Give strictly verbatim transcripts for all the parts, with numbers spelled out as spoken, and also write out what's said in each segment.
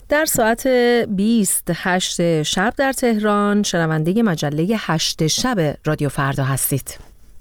در ساعت بیست و هشت شب در تهران شنونده مجله هشت شب رادیو فردا هستید.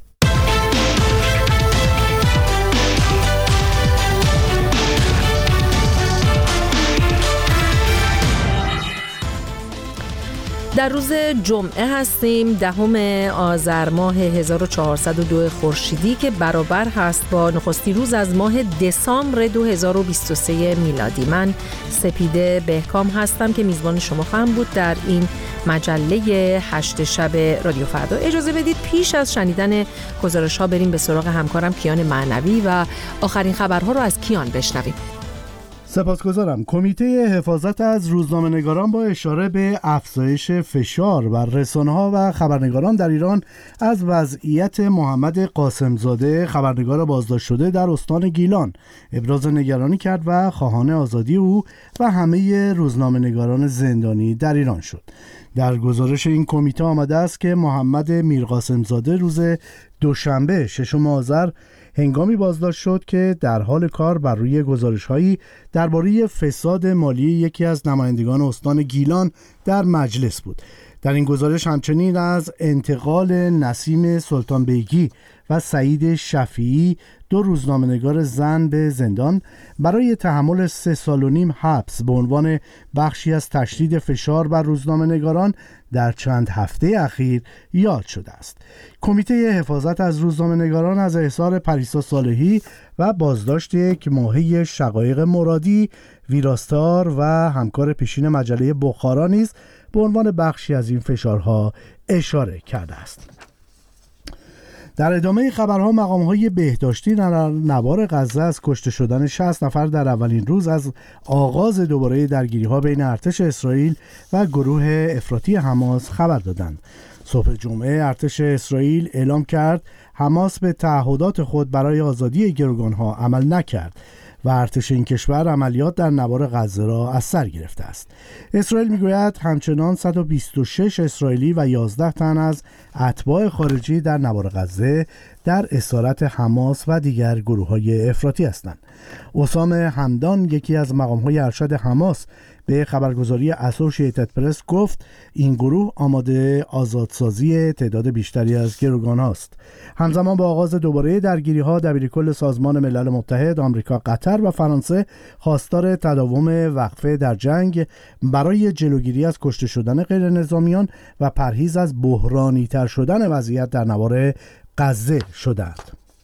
در روز جمعه هستیم، دهم آذر ماه هزار و چهارصد و دو خورشیدی که برابر هست با نخستین روز از ماه دسامبر دو هزار و بیست و سه میلادی. من سپیده بهکام هستم که میزبان شما خواهم بود در این مجله هشت شب رادیو فردا. اجازه بدید پیش از شنیدن گزارش ها بریم به سراغ همکارم کیان معنوی و آخرین خبرها رو از کیان بشنویم. سپاسگزارم. کمیته حفاظت از روزنامه‌نگاران با اشاره به افزایش فشار بر رسانه‌ها و خبرنگاران در ایران از وضعیت محمد قاسمزاده خبرنگار بازداشت شده در استان گیلان ابراز نگرانی کرد و خواهان آزادی او و همه روزنامه‌نگاران زندانی در ایران شد. در گزارش این کمیته آمده است که محمد میرقاسمزاده روز دوشنبه ششم آذر هنگامی بازداشت شد که در حال کار بر روی گزارش‌هایی درباره فساد مالی یکی از نمایندگان استان گیلان در مجلس بود. در این گزارش همچنین از انتقال نسیم سلطان بیگی و سعید شفیعی، دو روزنامه‌نگار زن، به زندان برای تحمل سه سال و نیم حبس به عنوان بخشی از تشدید فشار بر روزنامه‌نگاران در چند هفته اخیر یاد شده است. کمیته حفاظت از روزنامه‌نگاران از احضار پریسا صالحی و بازداشت یک ماهی شقایق مرادی، ویراستار و همکار پیشین مجله بخارا نیز به عنوان بخشی از این فشارها اشاره کرده است. در ادامه خبرها، مقام‌های بهداشتی در نوار غزه از کشته شدن شصت نفر در اولین روز از آغاز دوباره درگیری‌ها بین ارتش اسرائیل و گروه افراطی حماس خبر دادند. صبح جمعه ارتش اسرائیل اعلام کرد حماس به تعهدات خود برای آزادی گروگان‌ها عمل نکرد و ارتش این کشور عملیات در نوار غزه را از سر گرفته است. اسرائیل میگوید همچنان صد و بیست و شش اسرائیلی و یازده تن از اتباع خارجی در نوار غزه در اسارت حماس و دیگر گروه‌های افراطی هستند. اسام همدان، یکی از مقام‌های ارشد حماس، به خبرگزاری اسوشییتد پرس گفت این گروه آماده آزادسازی تعداد بیشتری از گروگان هاست. همزمان با آغاز دوباره درگیری ها، دبیرکل سازمان ملل متحد، آمریکا، قطر و فرانسه خواستار تداوم وقفه در جنگ برای جلوگیری از کشته شدن غیر نظامیان و پرهیز از بحرانی تر شدن وضعیت در نوار غزه شدند.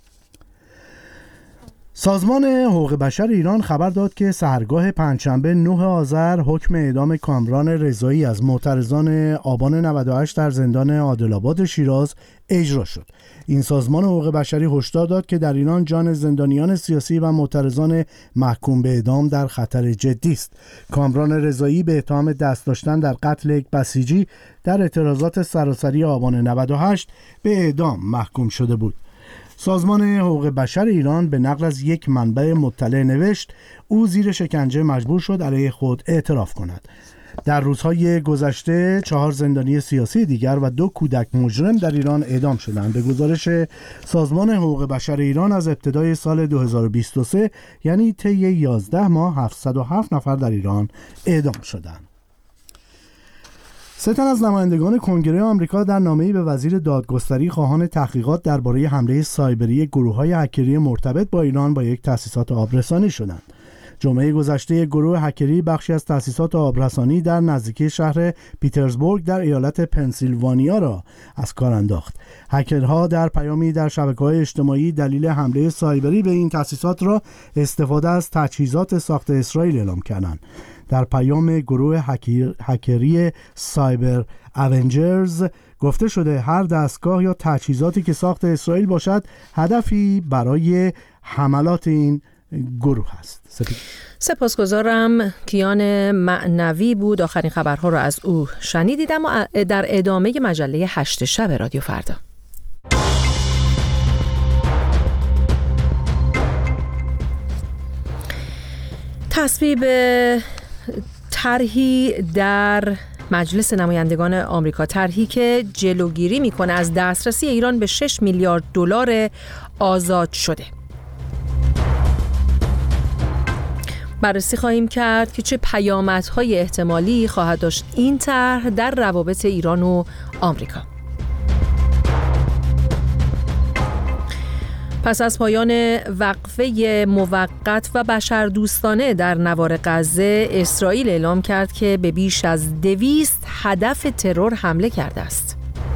سازمان حقوق بشر ایران خبر داد که سحرگاه پنجشنبه نه آذر حکم اعدام کامران رضایی از معترضان آبان نود و هشت در زندان عادل‌آباد شیراز اجرا شد. این سازمان حقوق بشری هشدار داد که در ایران جان زندانیان سیاسی و معترضان محکوم به اعدام در خطر جدی است. کامران رضایی به اتهام دست داشتن در قتل یک بسیجی در اعتراضات سراسری آبان نود و هشت به اعدام محکوم شده بود. سازمان حقوق بشر ایران به نقل از یک منبع مطلع نوشت او زیر شکنجه مجبور شد علیه خود اعتراف کند. در روزهای گذشته چهار زندانی سیاسی دیگر و دو کودک مجرم در ایران اعدام شدند. به گزارش سازمان حقوق بشر ایران از ابتدای سال دو هزار و بیست و سه، یعنی طی یازده ماه، هفتصد و هفت نفر در ایران اعدام شدند. سه تن از نمایندگان کنگره آمریکا در نامه‌ای به وزیر دادگستری خواهان تحقیقات درباره حمله سایبری گروه‌های هکری مرتبط با ایران با یک تأسیسات آبرسانی شدند. جمعه گذشته گروه هکری بخشی از تأسیسات آبرسانی در نزدیکی شهر پیترزبورگ در ایالت پنسیلوانیا را از کار انداخت. هکرها در پیامی در شبکه‌های اجتماعی دلیل حمله سایبری به این تأسیسات را استفاده از تجهیزات ساخت اسرائیل اعلام کردند. در پیام گروه هکری سایبر اونجرز گفته شده هر دستگاه یا تجهیزاتی که ساخت اسرائیل باشد هدفی برای حملات این گروه است. سپید. سپاسگزارم. کیان معنوی بود. آخرین خبرها را از او شنیدید. اما در ادامه مجله هشت شب رادیو فردا تصویب طرحی در مجلس نمایندگان آمریکا، طرحی که جلوگیری میکنه از دسترسی ایران به شش میلیارد دلار آزاد شده. بررسی خواهیم کرد که چه پیامدهای احتمالی خواهد داشت این طرح در روابط ایران و آمریکا. پس از پایان وقفه موقت و بشردوستانه در نوار غزه، اسرائیل اعلام کرد که به بیش از دویست هدف ترور حمله کرده است.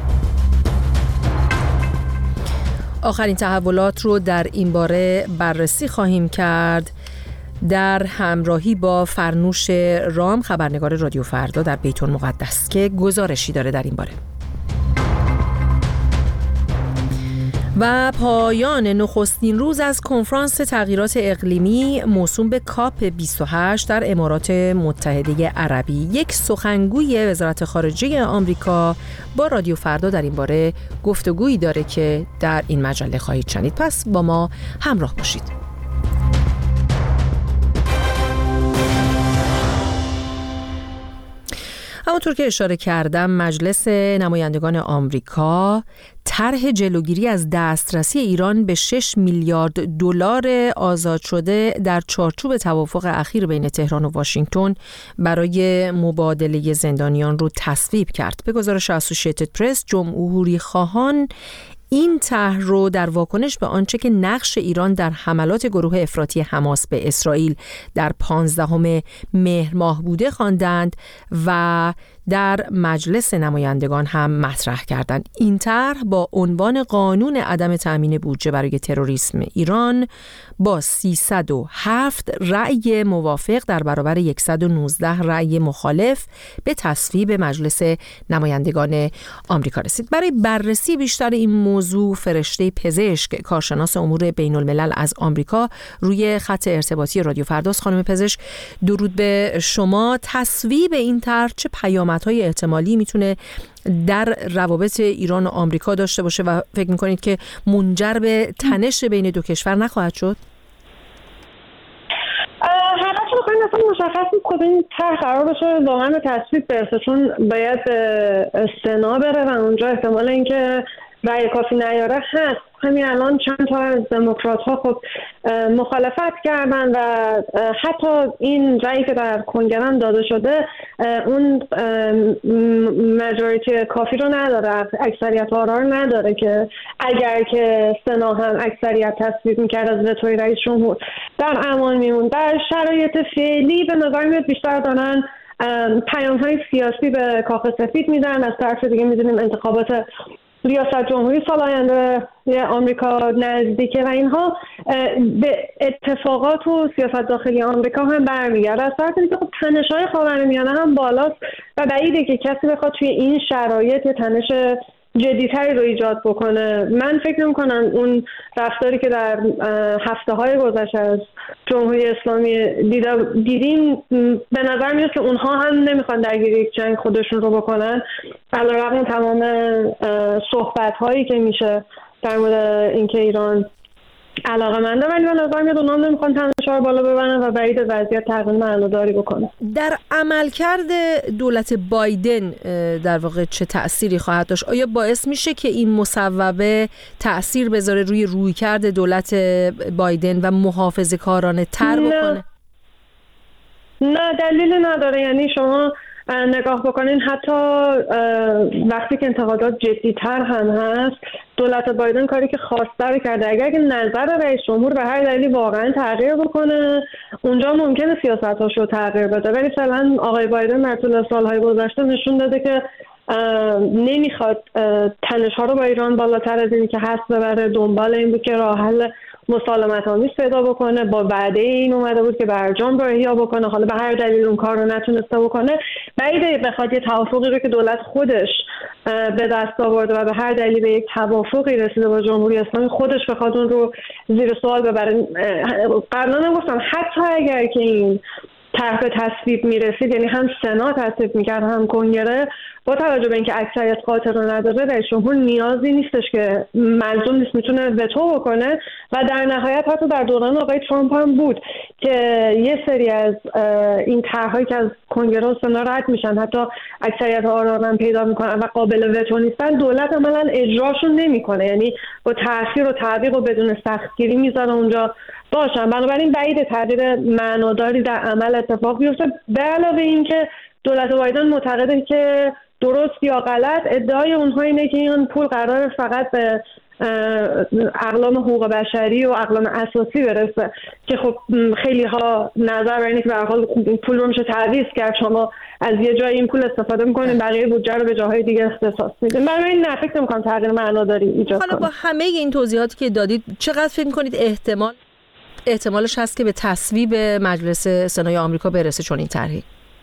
آخرین تحولات رو در این باره بررسی خواهیم کرد در همراهی با فرنوش رام، خبرنگار رادیو فردا در بیت المقدس که گزارشی داره در این باره. و پایان نخستین روز از کنفرانس تغییرات اقلیمی موسوم به کاپ بیست و هشت در امارات متحده عربی. یک سخنگوی وزارت خارجه آمریکا با رادیو فردا در این باره گفتگویی داره که در این مجله خواهید شنید. پس با ما همراه باشید. همونطور که اشاره کردم، مجلس نمایندگان آمریکا طرح جلوگیری از دسترسی ایران به شش میلیارد دلار آزاد شده در چارچوب توافق اخیر بین تهران و واشنگتن برای مبادله زندانیان رو تصویب کرد. به گزارش اسوشییتد پرس، جمهوری خواهان این طرح رو در واکنش به آنچه که نقش ایران در حملات گروه افراطی حماس به اسرائیل در پانزدهم مهر ماه بوده خواندند و در مجلس نمایندگان هم مطرح کردند. این طرح با عنوان قانون عدم تأمین بودجه برای تروریسم ایران با سیصد و هفت رأی موافق در برابر صد و نوزده رأی مخالف به تصویب مجلس نمایندگان آمریکا رسید. برای بررسی بیشتر این موضوع، فرشته پزشک، کارشناس امور بین الملل از آمریکا روی خط ارتباطی رادیو فرداست. خانم پزشک، درود به شما. تصویب این طرح چه پیامدهای احتمالی میتونه در روابط ایران و آمریکا داشته باشه و فکر میکنید که منجر به تنش بین دو کشور نخواهد شد؟ حقیقت رو بخواهیم اصلا مشخص نیست کدوم این طرح قرار باشه واقعا به تصویب برسه، چون باید سنا بره و اونجا احتمال اینکه رأی کافی نیاره هست. همین الان چند تا از دموکرات ها خب مخالفت کردن و حتی این رأیی که در کنگره داده شده اون ماجوریتی کافی رو نداره، اکثریت آرا رو نداره که اگر که سنا هم اکثریت تصویب میکرد از وتوی رئیس جمهور در امان میمون. در شرایط فعلی به نظر میاد بیشتر دارن پیام های سیاسی به کاخ سفید میدن. از طرف دیگه میدونیم انتخابات ریاست جمهوری سال آینده آمریکا نزدیکه و اینها به اتفاقات و سیاست داخلی آمریکا هم برمیگرده. از طرف دیگه خب تنش‌های خاورمیانه هم بالاست و بعیده که کسی بخواد توی این شرایط یه تنش جدی‌تری رو ایجاد بکنه. من فکر نمی‌کنم اون رفتاری که در هفته‌های گذشته از جمهوری اسلامی دیدیم، به نظر میاد که اونها هم نمیخوان درگیری یک جنگ خودشون رو بکنن، علیرغم تمام صحبت‌هایی که میشه در مورد اینکه ایران علاقه‌منده، ولی به نظر میاد اونها نمیخوان تنش‌ها رو بالا ببرن و بعید وضعیت تغییر معناداری بکنه. در عملکرد دولت بایدن در واقع چه تأثیری خواهد داشت؟ آیا باعث میشه که این مصوبه تأثیر بذاره روی رویکرد دولت بایدن و محافظه‌کارانه تر بکنه؟ نه، دلیلی نداره. یعنی شما نگاه بکنین حتی وقتی که انتقادات جدی‌تر هم هست، دولت بایدن کاری که خواسته رو کرده. اگر که نظر رئیس جمهور به هر دلیلی واقعا تغییر بکنه، اونجا ممکنه سیاست‌هاش رو تغییر بده. ولی فعلا آقای بایدن در طول سال‌های گذشته نشون داده که نمیخواد تنش‌ها رو با ایران بالاتر از اینی که هست ببره. دنبال این بود که راه حل مسالمت آمیز پیدا بکنه. با وعده این اومده بود که برجام رو احیا بکنه. حالا به هر دلیل اون کار رو نتونسته بکنه. بعیده بخواد یه توافقی رو که دولت خودش به دست آورده و به هر دلیل به یک توافقی رسیده با جمهوری اسلامی، خودش بخواد اون رو زیر سوال ببره. قبلا هم گفتم حتی اگر که این طرح به تصویب میرسید، یعنی هم سنا تصویب میکرد هم کنگره، با توجه به اینکه اکثریت قاطع رو نداره، رئیس جمهور نیازی نیستش که ملزوم نیست، میتونه وتو بکنه. و در نهایت حتی در دوران آقای ترامپ هم بود که یه سری از این طرح‌هایی که از کنگره و سنا رد میشن، حتی اکثریت آرا هم پیدا میکنن و قابل وتو نیستن، دولت عملاً اجراشون نمیکنه. یعنی با تأخیر و تعویق و بدون سختگیری میذاره اونجا باشن. بنابراین بعید تغییر معناداری در عمل اتفاق بیفته. به علاوه اینکه دولت بایدن معتقده که درست یا غلط، ادعای اونها اینه که این پول قرار فقط به اقلام حقوق بشری و اقلام اساسی برسه، که خب خیلی ها نظر بر اینه که به هر حال پول رو میشه تعویض کرد، شما از یه جای این پول استفاده میکنین بقیه بودجه رو به جاهای دیگه اختصاص میدین. برای این نه، فکر نمی‌کنم تغییر معناداری ایجاد کنه. حالا با همه این توضیحاتی که دادید چقدر فکر می‌کنید احتمال احتمالش هست که به تصویب مجلس سنای آمریکا برسه چون این طرحی؟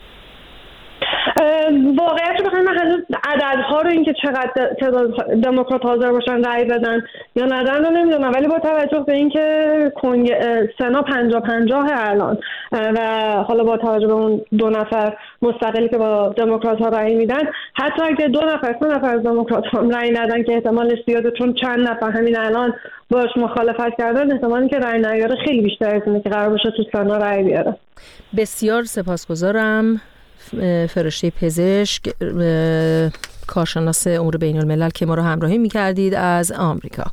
واقعیت رو بخوایم، من هنوز عددها رو، این که چقدر تعداد دموکرات حاضر باشن رأی بدن یا ندن رو نمیدونم، ولی با توجه به اینکه کنگ... سنا پنجاه پنجاه الان و حالا با توجه به اون دو نفر مستقلی که با دموکرات ها رأی میدن، حتی اگه دو نفر سه نفر از دموکرات ها رأی ندن که احتمالش زیاده چون چند نفر همین الان باش مخالفت کردن، احتمالی که رأی نیاره خیلی بیشتر از اینه که قرار باشه تو سنا رأی بیاره. بسیار سپاسگزارم. فرشته پزشک، کارشناس امور بین الملل که ما رو همراهی می‌کردید از آمریکا.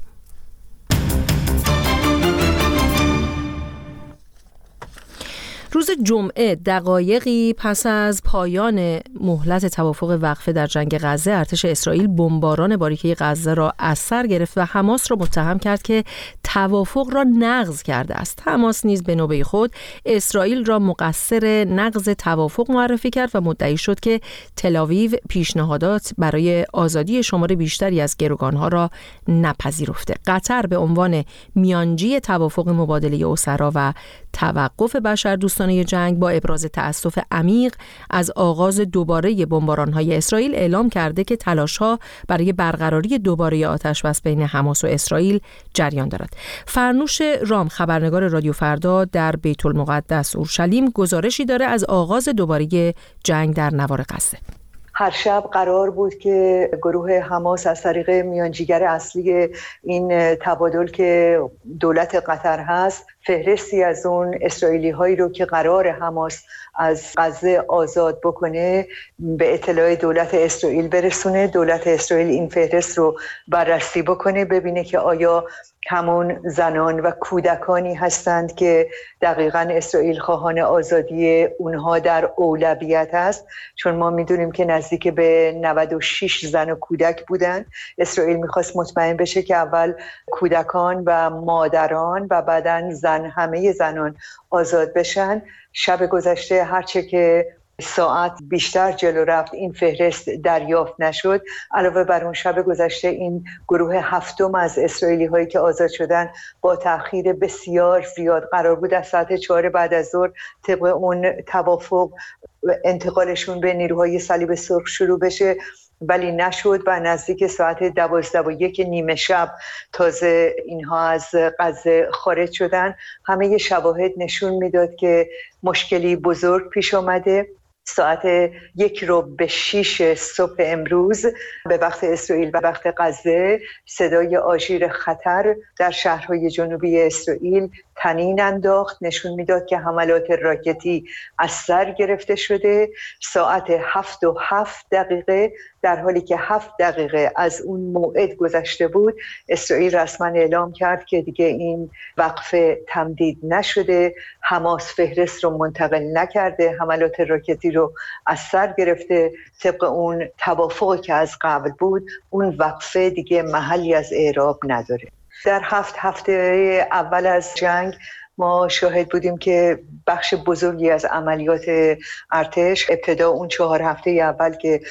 روز جمعه دقایقی پس از پایان مهلت توافق وقفه در جنگ غزه، ارتش اسرائیل بمباران باریکه غزه را از سر گرفت و حماس را متهم کرد که توافق را نقض کرده است. حماس نیز به نوبه خود اسرائیل را مقصر نقض توافق معرفی کرد و مدعی شد که تل‌آویو پیشنهادات برای آزادی شمار بیشتری از گروگانها را نپذیرفته. قطر به عنوان میانجی توافق مبادله اسرا و توقف بشردوستانه جنگ با ابراز تأسف عمیق از آغاز دوباره بمباران‌های اسرائیل اعلام کرده که تلاش‌ها برای برقراری دوباره آتش‌بس بین حماس و اسرائیل جریان دارد. فرنوش رام، خبرنگار رادیو فردا در بیت المقدس اورشلیم، گزارشی داره از آغاز دوباره جنگ در نوار غزه. هر شب قرار بود که گروه حماس از طریق میانجیگر اصلی این تبادل که دولت قطر هست، فهرستی از اون اسرائیلی هایی رو که قرار حماس از غزه آزاد بکنه به اطلاع دولت اسرائیل برسونه. دولت اسرائیل این فهرست رو بررسی بکنه، ببینه که آیا همون زنان و کودکانی هستند که دقیقاً اسرائیل خواهان آزادی اونها در اولویت است، چون ما میدونیم که نزدیک به نود و شش زن و کودک بودن. اسرائیل میخواست مطمئن بشه که اول کودکان و مادران و بعداً زن همه زنان آزاد بشن. شب گذشته هرچه که ساعت بیشتر جلو رفت این فهرست دریافت نشد. علاوه بر اون شب گذشته این گروه هفتم از اسرائیلی هایی که آزاد شدن با تأخیر بسیار زیاد قرار بود از ساعت چهار بعد از ظهر طبق اون توافق انتقالشون به نیروهای صلیب سرخ شروع بشه، ولی نشد و نزدیک ساعت دوازده و یک نیمه شب تازه اینها از غزه خارج شدن. همه شواهد نشون میداد که مشکلی بزرگ پیش آمده. ساعت یک رو به شیش صبح امروز به وقت اسرائیل و وقت غزه صدای آژیر خطر در شهرهای جنوبی اسرائیل طنین انداخت، نشون میداد که حملات راکتی از سر گرفته شده. ساعت هفت و هفت دقیقه در حالی که هفت دقیقه از اون موعد گذشته بود، اسرائیل رسما اعلام کرد که دیگه این وقفه تمدید نشده. حماس فهرست رو منتقل نکرده، حملات راکتی رو از سر گرفته. طبق اون توافقی که از قبل بود اون وقفه دیگه محلی از اعراب نداره. در هفت هفته اول از جنگ ما شاهد بودیم که بخش بزرگی از عملیات ارتش، ابتدا اون چهار هفته اول که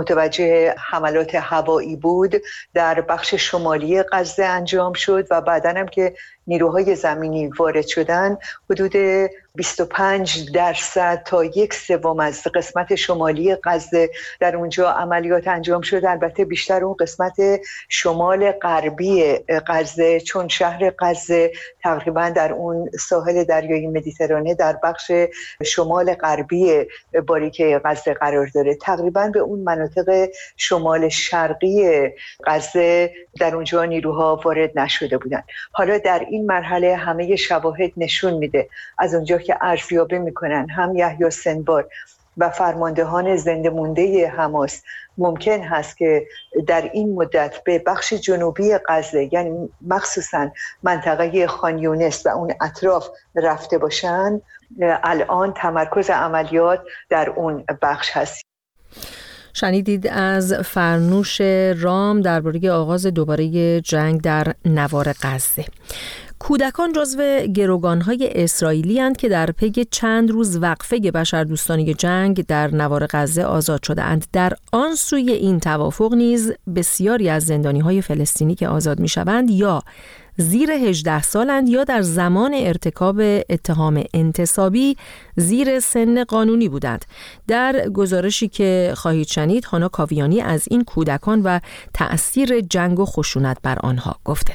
متوجه حملات هوایی بود، در بخش شمالی غزه انجام شد و بعداً هم که نیروهای زمینی وارد شدن، حدود بیست و پنج درصد تا یک سوم از قسمت شمالی غزه در اونجا عملیات انجام شد. البته بیشتر اون قسمت شمال غربی غزه، چون شهر غزه تقریبا در اون ساحل دریای مدیترانه در بخش شمال غربی باریکه غزه قرار داره. تقریبا به اون مناطق شمال شرقی غزه در اونجا نیروها وارد نشده بودن. حالا در این مرحله همه شواهد نشون میده، از اونجا که ارزیابی میکنن هم یحیی سنوار و فرماندهان زنده مونده حماس ممکن هست که در این مدت به بخش جنوبی غزه، یعنی مخصوصا منطقه خان یونس و اون اطراف رفته باشن، الان تمرکز عملیات در اون بخش هست. شنیدید از فرنوش رام درباره آغاز دوباره جنگ در نوار غزه. کودکان جزو گروگان‌های اسرائیلی اند که در پی چند روز وقفه بشردوستانه جنگ در نوار غزه آزاد شده‌اند. در آن سوی این توافق نیز بسیاری از زندانی‌های فلسطینی که آزاد می‌شوند یا زیر هجده سالند یا در زمان ارتکاب اتهام انتصابی زیر سن قانونی بودند. در گزارشی که خواهید شنید، هانا کاویانی از این کودکان و تأثیر جنگ و خشونت بر آنها گفته.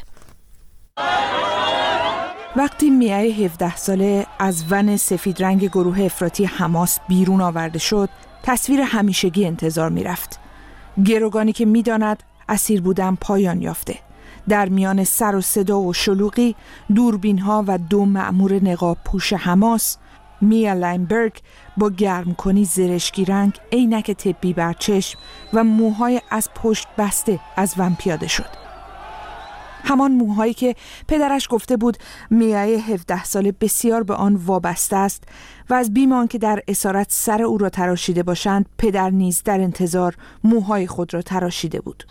وقتی میای هفده ساله از ون سفید رنگ گروه افراطی حماس بیرون آورده شد، تصویر همیشگی انتظار می رفت. گروگانی که می داند اسیر بودن پایان یافته. در میان سر و صدا و شلوغی، دوربین ها و دو مأمور نقاب پوش حماس، میا لاینبرگ با گرم کنی زرشکی رنگ، عینک طبی بر چشم و موهای از پشت بسته از ون پیاده شد. همان موهایی که پدرش گفته بود میای هفده ساله بسیار به آن وابسته است و از بیم آنکه در اسارت سر او را تراشیده باشند، پدر نیز در انتظار موهای خود را تراشیده بود.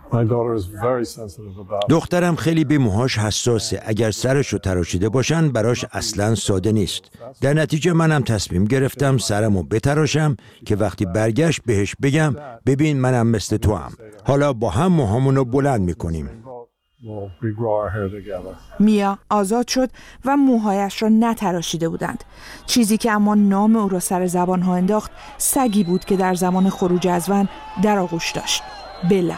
دخترم خیلی به موهاش حساسه. اگر سرش رو تراشیده باشن براش اصلا ساده نیست. در نتیجه منم تصمیم گرفتم سرمو بتراشم که وقتی برگشت بهش بگم ببین منم مثل تو هم. حالا با هم موهامونو بلند میکنیم. میا آزاد شد و موهایش را نتراشیده بودند. چیزی که اما نام او را سر زبانها انداخت سگی بود که در زمان خروج از ون در آغوش داشت. بلا.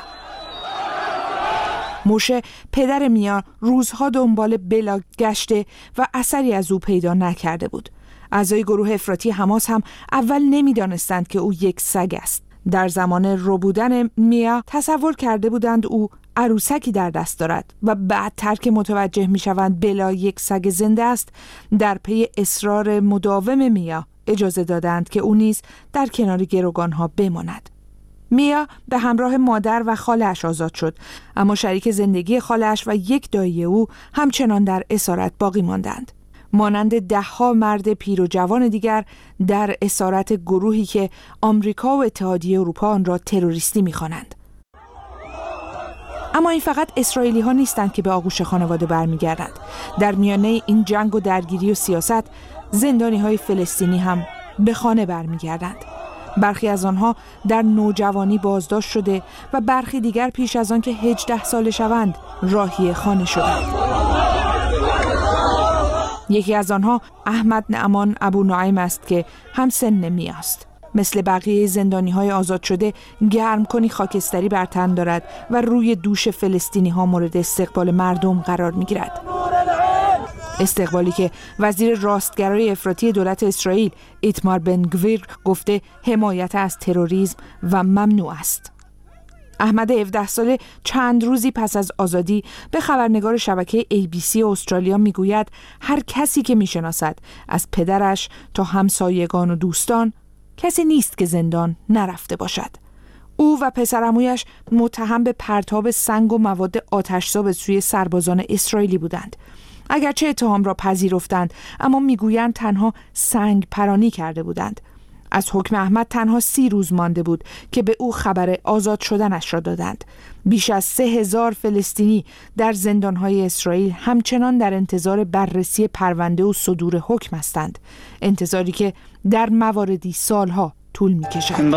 موشه پدر میا روزها دنبال بلا گشته و اثری از او پیدا نکرده بود. اعضای گروه افراطی حماس هم اول نمی‌دانستند که او یک سگ است. در زمان رو بودن میا تصور کرده بودند او عروسکی در دست دارد و بعدتر که متوجه می‌شوند بلا یک سگ زنده است، در پی اصرار مداوم میا اجازه دادند که او نیز در کنار گروگان‌ها بماند. میا به همراه مادر و خاله‌اش آزاد شد، اما شریک زندگی خاله‌اش و یک دایی او همچنان در اسارت باقی ماندند. مانند ده‌ها مرد پیر و جوان دیگر در اسارت گروهی که آمریکا و اتحادیه اروپا آن را تروریستی می‌خوانند. اما این فقط اسرائیلی ها نیستند که به آغوش خانواده برمیگردند. در میانه این جنگ و درگیری و سیاست، زندانی های فلسطینی هم به خانه برمیگردند. برخی از آنها در نوجوانی بازداشت شده و برخی دیگر پیش از آن که هجده ساله شوند راهی خانه شدند. یکی از آنها احمد نعمان ابو نعیم است که هم سن میاست. مثل بقیه زندانی‌های آزاد شده گرم کنی خاکستری بر تن دارد و روی دوش فلسطینی‌ها مورد استقبال مردم قرار می‌گیرد. استقبالی که وزیر راستگرای افراطی دولت اسرائیل ایتمار بن گویر گفته حمایت از تروریسم و ممنوع است. احمد هفده ساله چند روزی پس از آزادی به خبرنگار شبکه ای بی سی استرالیا میگوید هر کسی که میشناسد از پدرش تا همسایگان و دوستان کسی نیست که زندان نرفته باشد. او و پسرعمویش متهم به پرتاب سنگ و مواد آتش‌زا به سوی سربازان اسرائیلی بودند. اگرچه اتهام را پذیرفتند، اما میگویند تنها سنگ پرانی کرده بودند. از حکم احمد تنها سی روز مانده بود که به او خبر آزاد شدنش را دادند. بیش از سه هزار فلسطینی در زندانهای اسرائیل همچنان در انتظار بررسی پرونده و صدور حکم هستند. انتظاری که در مواردی سالها طول می‌کشد.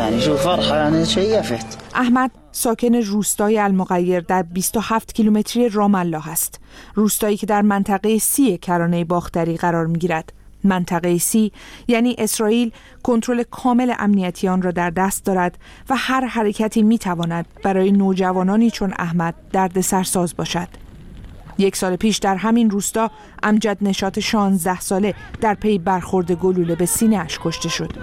احمد ساکن روستای المغیر در بیست و هفت کیلومتری رام الله است. روستایی که در منطقه سی کرانه باختری قرار می‌گیرد. منطقه سی یعنی اسرائیل کنترل کامل امنیتی آن را در دست دارد و هر حرکتی می‌تواند برای نوجوانانی چون احمد دردسرساز باشد. یک سال پیش در همین روستا امجد نشاط شانزده ساله در پی برخورد گلوله به سینه‌اش کشته شد.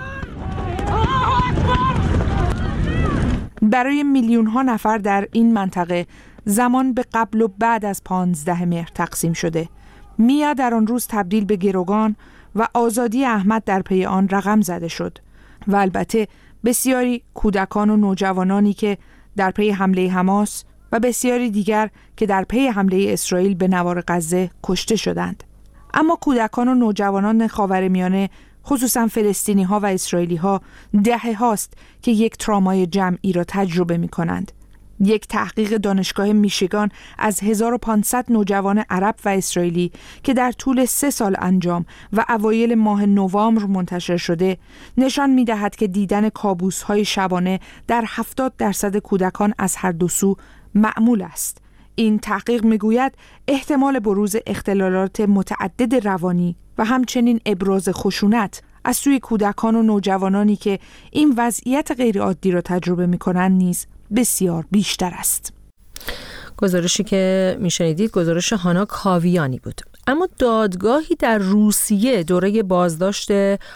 برای میلیون ها نفر در این منطقه زمان به قبل و بعد از پانزده مهر تقسیم شده. میا در آن روز تبدیل به گروگان و آزادی احمد در پی آن رقم زده شد. و البته بسیاری کودکان و نوجوانانی که در پی حمله حماس و بسیاری دیگر که در پی حمله اسرائیل به نوار غزه کشته شدند. اما کودکان و نوجوانان خاورمیانه، خصوصا فلسطینی ها و اسرائیلی ها، دهه هاست که یک ترامای جمعی را تجربه می کنند. یک تحقیق دانشگاه میشیگان از هزار و پانصد نوجوان عرب و اسرائیلی که در طول سه سال انجام و اوایل ماه نوامبر منتشر شده نشان می دهد که دیدن کابوس های شبانه در هفتاد درصد کودکان از هر دو سو معمول است. این تحقیق می گوید احتمال بروز اختلالات متعدد روانی و همچنین ابراز خشونت از سوی کودکان و نوجوانانی که این وضعیت غیرعادی را تجربه می کنند نیز بسیار بیشتر است. گزارشی که میشنیدید گزارش هانا کاویانی بود. اما دادگاهی در روسیه دوره بازداشت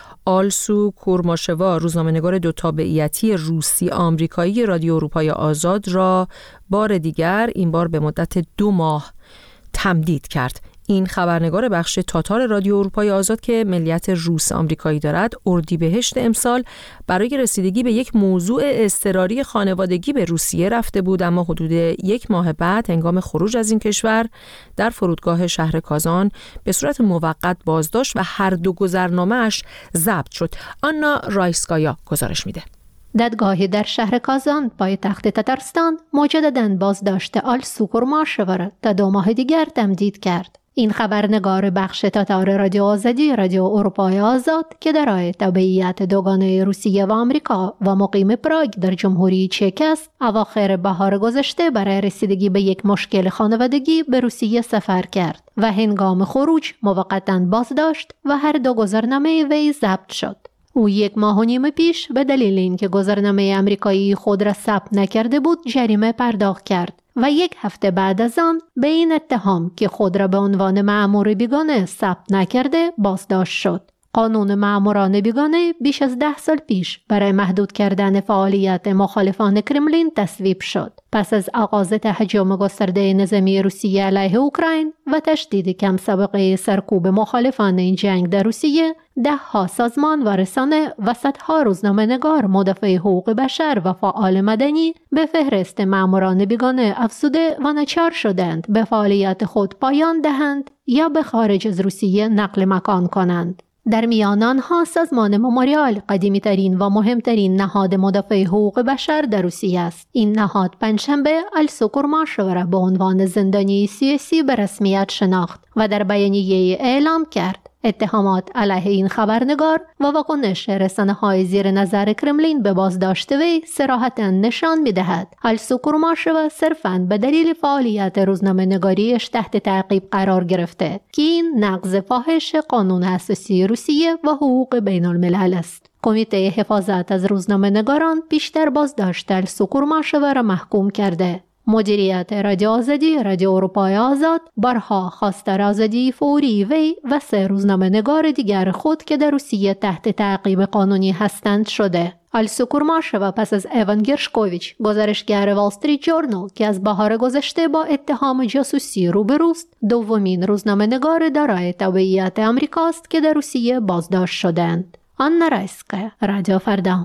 آلسو کورماشوا، روزنامه‌نگار دو تابعیتی روسی آمریکایی رادیو اروپای آزاد را بار دیگر، این بار به مدت دو ماه تمدید کرد. این خبرنگار بخش تاتار رادیو اروپای آزاد که ملیت روس آمریکایی دارد، اردیبهشت امسال برای رسیدگی به یک موضوع اضطراری خانوادگی به روسیه رفته بود، اما حدود یک ماه بعد هنگام خروج از این کشور در فرودگاه شهر کازان به صورت موقت بازداشت و هر دو گذرنامه‌اش ضبط شد. آنا رایسکایا گزارش میده. دادگاهی در شهر کازان پایتخت تتارستان مجدداً بازداشت آلسو کورماشوا را تا دو ماه دیگر تمدید کرد. این خبرنگار بخش تاتار رادیو آزادی رادیو اروپای آزاد که دارای تابعیت دوگانه روسیه و آمریکا و مقیم پراگ در جمهوری چک است، اواخر بهار گذشته برای رسیدگی به یک مشکل خانوادگی به روسیه سفر کرد و هنگام خروج موقتاً بازداشت و هر دو گذرنامه وی ضبط شد. او یک ماه و نیم پیش به دلیل اینکه گذرنامه آمریکایی خود را ثبت نکرده بود جریمه پرداخت کرد و یک هفته بعد از آن به این اتهام که خود را به عنوان مأمور بیگانه ثبت نکرده بازداشت شد. قانون مأموران بیگانه بیش از ده سال پیش برای محدود کردن فعالیت مخالفان کرملین تصویب شد. پس از آغاز تهاجم گسترده نظامی روسیه علیه اوکراین و تشدید کم سابقه سرکوب مخالفان این جنگ در روسیه، ده ها سازمان و رسانه و صدها روزنامه‌نگار مدافع حقوق بشر و فعال مدنی به فهرست مأموران بیگانه افزوده و ناچار شدند به فعالیت خود پایان دهند یا به خارج از روسیه نقل مکان کنند. در میان آنها سازمان مموریال، قدیمی ترین و مهمترین نهاد مدافع حقوق بشر در روسیه است. این نهاد پنجشنبه آلسو کورماشوا را به عنوان زندانی سیاسی به رسمیت شناخت و در بیانیه اعلام کرد اتهامات علیه این خبرنگار و واکنش رسانه‌های زیر نظر کرملین به بازداشت وی صراحتاً نشان می‌دهد آلسو کورماشوا صرفاً به دلیل فعالیت روزنامه‌نگاریش تحت تعقیب قرار گرفته که این نقض فاحش قانون اساسی روسیه و حقوق بین‌الملل است. کمیته حفاظت از روزنامه‌نگاران بیشتر بازداشت آلسو کورماشوا را محکوم کرده. مدیریت رادیو آزادی رادیو اروپای آزاد بارها خواستار آزادی فوری وی و سه روزنامه‌نگار دیگر خود که در روسیه تحت تعقیب قانونی هستند شده. آلسو کورماشوا پس از ایوان گرشکوویچ، گزارشگر وال استریت جورنال که از بهار گذشته با اتهام جاسوسی روبروست، دومین روزنامه‌نگار دارای تابعیت آمریکاست که در روسیه بازداشت شدند. آنا رایسکایا، رادیو فردا.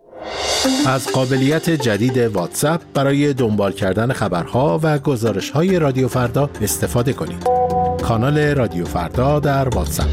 از قابلیت جدید واتساپ برای دنبال کردن خبرها و گزارش‌های رادیو فردا استفاده کنید. کانال رادیو فردا در واتساپ.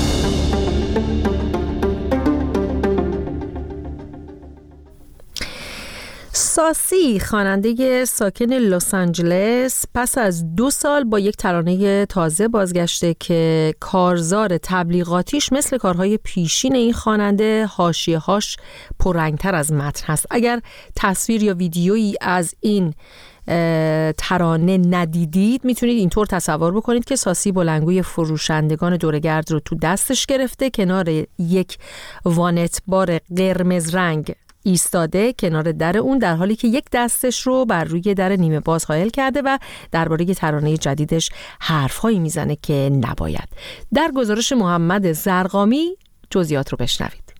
ساسی، خواننده ساکن لس آنجلس، پس از دو سال با یک ترانه تازه بازگشته که کارزار تبلیغاتیش مثل کارهای پیشین این خواننده حاشیه‌هاش پررنگتر از متن هست. اگر تصویر یا ویدیویی از این ترانه ندیدید میتونید اینطور تصور بکنید که ساسی بلندگوی فروشندگان دورگرد رو تو دستش گرفته، کنار یک وانت بار قرمز رنگ ایستاده کنار در اون، در حالی که یک دستش رو بر روی در نیمه باز حائل کرده و درباره ترانه جدیدش حرف‌هایی میزنه که نباید. در گزارش محمد زرقامی جزئیات رو بشنوید.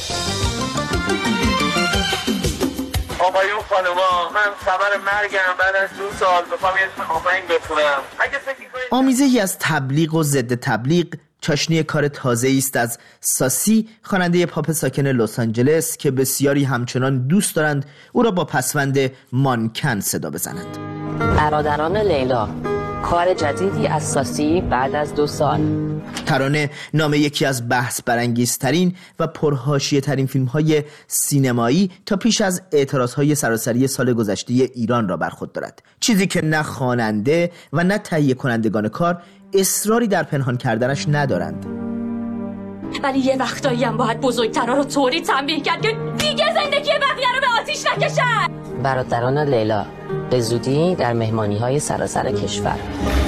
آقایون خانوما، من خبر مرگم بعد از دو سال بخوام یه آهنگ بخونم. اگه فکر کنید آمیزه‌ای از تبلیغ و ضد تبلیغ چاشنی کار تازه‌ای است از ساسی، خواننده پاپ ساکن لس آنجلس که بسیاری همچنان دوست دارند او را با پسوند مانکن صدا بزنند. برادران لیلا، کار جدیدی از ساسی بعد از دو سال. ترانه نام یکی از بحث برانگیزترین و پرحاشیه ترین فیلم های سینمایی تا پیش از اعتراضهای سراسری سال گذشته ایران را بر خود دارد، چیزی که نه خواننده و نه تهیه کنندگان کار اصراری در پنهان کردنش ندارند. ولی یه وقتایی هم باید بزرگترها رو طوری تنبیه کرد که دیگه زندگی بقیه رو به آتیش نکشن. برادران لیلا به زودی در مهمانی‌های سراسر کشور.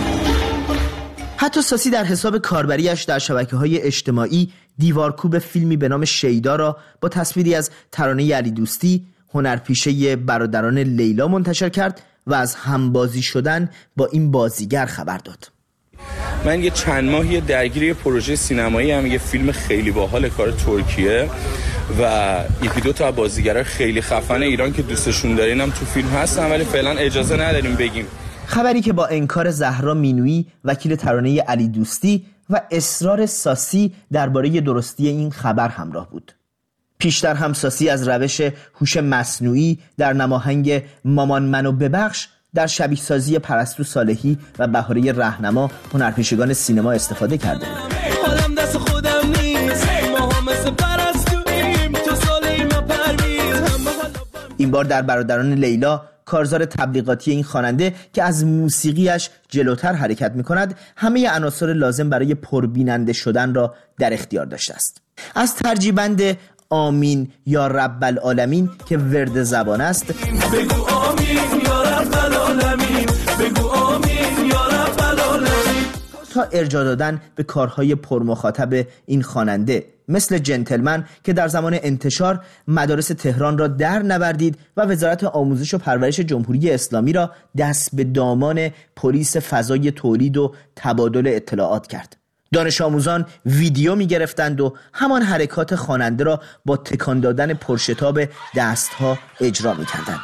حتی ساسی در حساب کاربریش در شبکه‌های اجتماعی دیوارکوب فیلمی به نام شیدا را با تصویری از ترانه علی دوستی، هنرپیشه برادران لیلا منتشر کرد و از همبازی شدن با این بازیگر خبر داد. من یه چند ماهی درگیر پروژه سینمایی هم، یه فیلم خیلی باحال کار ترکیه و یکی دو تا بازیگرای خیلی خفن ایران که دوستشون دارین هم تو فیلم هستن، ولی فعلا اجازه نداریم بگیم. خبری که با انکار زهرا مینویی وکیل ترانه علی دوستی و اصرار ساسی درباره درستی این خبر همراه بود. پیشتر هم ساسی از روش هوش مصنوعی در نماهنگ مامان منو ببخش در شبیه سازی پرستو صالحی و بهاره رهنما هنرپیشگان سینما استفاده کرده. این بار در برادران لیلا کارزار تبلیغاتی این خواننده که از موسیقیش جلوتر حرکت می کند همه عناصر لازم برای پربیننده شدن را در اختیار داشته است. از ترجیبند آمین یا رب العالمین که ورد زبان است، بگو آمین یا رب العالمین، بگو آمین یا رب العالمین، تا ارجاع دادن به کارهای پرمخاطب این خواننده مثل جنتلمن که در زمان انتشار مدارس تهران را در نوردید و وزارت آموزش و پرورش جمهوری اسلامی را دست به دامان پلیس فضای تولید و تبادل اطلاعات کرد. دانش آموزان ویدیو می گرفتند و همان حرکات خواننده را با تکان دادن پرشتاب دستها اجرا می کردند.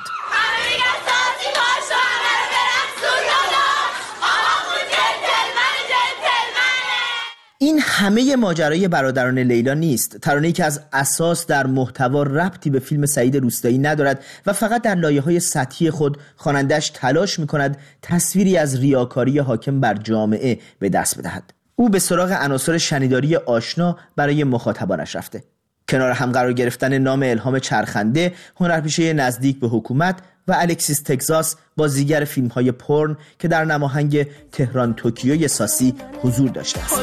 این همه ماجرای برادران لیلا نیست. ترانه‌ای که از اساس در محتوا ربطی به فیلم سعید روستایی ندارد و فقط در لایه‌های سطحی خود خواننده‌اش تلاش می‌کند تصویری از ریاکاری حاکم بر جامعه به دست بدهد. او به سراغ عناصر شنیداری آشنا برای مخاطبانش رفته. کنار هم قرار گرفتن نام الهام چرخنده، هنرپیشه نزدیک به حکومت، و الکسیس تگزاس، بازیگر فیلم‌های پورن که در نماهنگ تهران توکیوی ساسی حضور داشته است.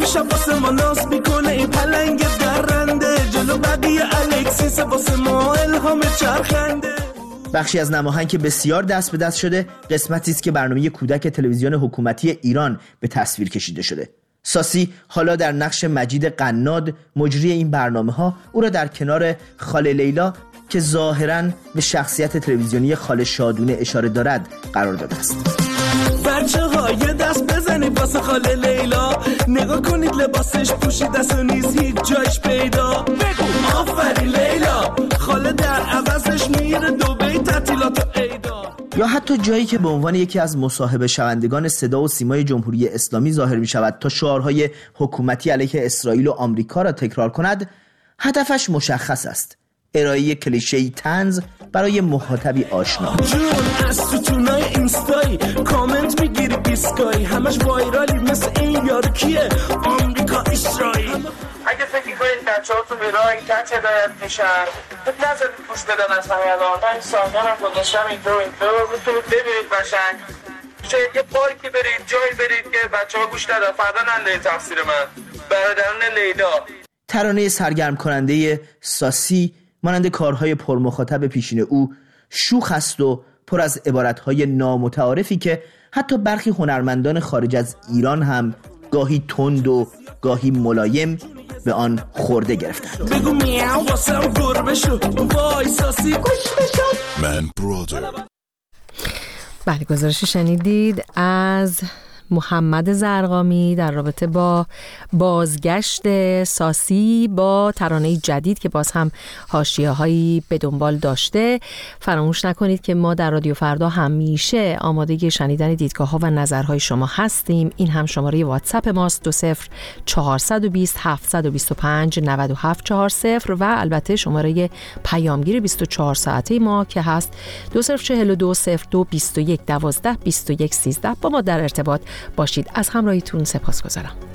بخشی از نماهنگ که بسیار دست به دست شده قسمتی است که برنامه کودک تلویزیون حکومتی ایران به تصویر کشیده شده. ساسی حالا در نقش مجید قناد، مجری این برنامه‌ها، او را در کنار خاله لیلا که ظاهراً به شخصیت تلویزیونی خاله شادونه اشاره دارد قرار داده است. بچه‌ها یه دست بزنید واسه خاله لیلا، نگاه کنید لباسش پوشیده است و نیست هیچ جایش پیدا. بگو آفرین لیلا، خاله در عوضش میره دبی تعطیلات عیدا. یا حتی جایی که به عنوان یکی از مصاحبه شوندگان صدا و سیمای جمهوری اسلامی ظاهر می شود تا شعارهای حکومتی علیه اسرائیل و آمریکا را تکرار کند، هدفش مشخص است: ارائه کلیشه‌ای طنز برای مخاطبی آشنا. جون از ستونای اینستایی کامنت میگیری بیسکایی، همش وایرالی مثل این یارو کیه آمریکا اسرائیل. اگه فکر کنید بچه‌هاتون به راه این کچ هدایت میشن، نذارید پوش بدن از همه الان. من سامان هم گذاشتم این دو این دو میتونید ببینید قشنگ. شاید یه پارکی برید، جایی برید که بچه‌ها گوش ندن، فردا نندهید تفسیر من. برادران لیلا. ترانه سرگرم کننده ساسی مانند کارهای پرمخاطب پیشین او شوخ است و پر از عبارتهای نامتعارفی که حتی برخی هنرمندان خارج از ایران هم گاهی تند و گاهی ملایم به آن خورده گرفتند. بگو میاو واسم گربه شو وای ساسی گوش بشو من برادر. بله، گزارش شنیدید از محمد زرقامی در رابطه با بازگشت ساسی با ترانه جدید که باز هم حاشیه‌هایی به دنبال داشته. فراموش نکنید که ما در رادیو فردا همیشه آماده شنیدن دیدگاه‌ها و نظرهای شما هستیم. این هم شماره واتساپ ماست دو صفر چهارصد و بیست هفتصد و بیست و پنج نود و هفت چهارصد و البته شماره پیامگیر بیست و چهار ساعته ما که هست دو صفر چهل و دو صفر دو بیست و یک دوازده بیست و یک سیزده. با ما در ارتباط باشید. از همراهیتون سپاسگزارم.